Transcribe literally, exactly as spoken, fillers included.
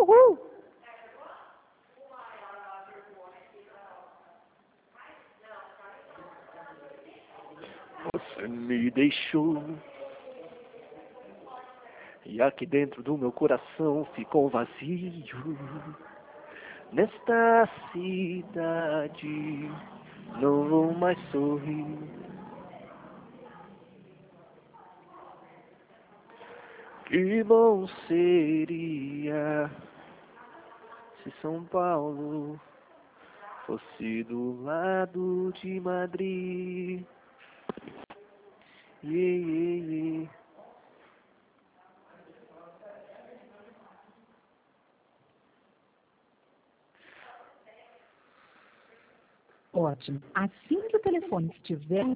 Uhul! Você me deixou, e aqui dentro do meu coração ficou vazio. Nesta cidade não vou mais sorrir. Que bom seria se São Paulo fosse do lado de Madrid. Yeah, yeah, yeah. Ótimo. Assim que o telefone estiver